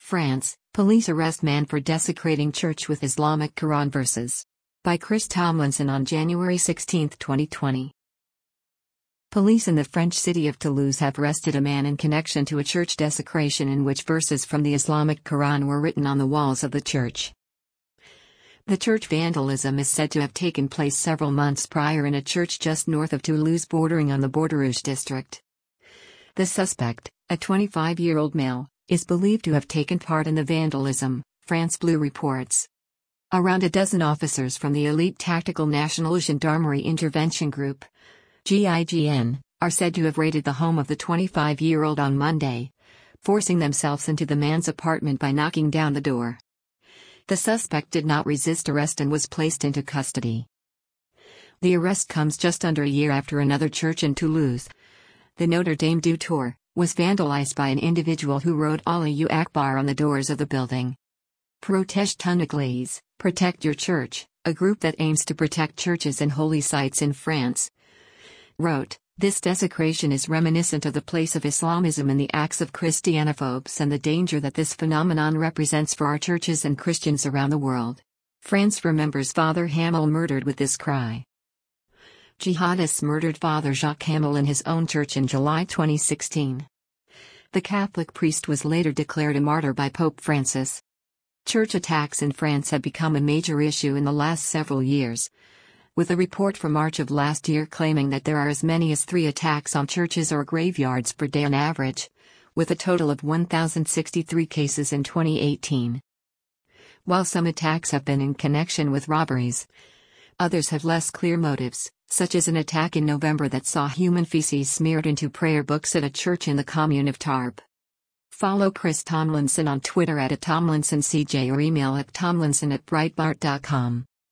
France, police arrest man for desecrating church with Islamic Quran verses. By Chris Tomlinson on January 16, 2020. Police in the French city of Toulouse have arrested a man in connection to a church desecration in which verses from the Islamic Quran were written on the walls of the church. The church vandalism is said to have taken place several months prior in a church just north of Toulouse bordering on the Borderouge district. The suspect, a 25-year-old male, is believed to have taken part in the vandalism, France Bleu reports. Around a dozen officers from the elite Tactical National Gendarmerie Intervention Group, GIGN, are said to have raided the home of the 25-year-old on Monday, forcing themselves into the man's apartment by knocking down the door. The suspect did not resist arrest and was placed into custody. The arrest comes just under a year after another church in Toulouse, the Notre Dame du Tour, was vandalized by an individual who wrote Allahu Akbar on the doors of the building. Protège ton église, Protect Your Church, a group that aims to protect churches and holy sites in France, wrote, "This desecration is reminiscent of the place of Islamism in the acts of Christianophobes and the danger that this phenomenon represents for our churches and Christians around the world. France remembers Father Hamel murdered with this cry." Jihadists murdered Father Jacques Hamel in his own church in July 2016. The Catholic priest was later declared a martyr by Pope Francis. Church attacks in France have become a major issue in the last several years, with a report from March of last year claiming that there are as many as 3 attacks on churches or graveyards per day on average, with a total of 1,063 cases in 2018. While some attacks have been in connection with robberies, others have less clear motives, such as an attack in November that saw human feces smeared into prayer books at a church in the commune of Tarbes. Follow Chris Tomlinson on Twitter @TomlinsonCJ or email at tomlinson@breitbart.com.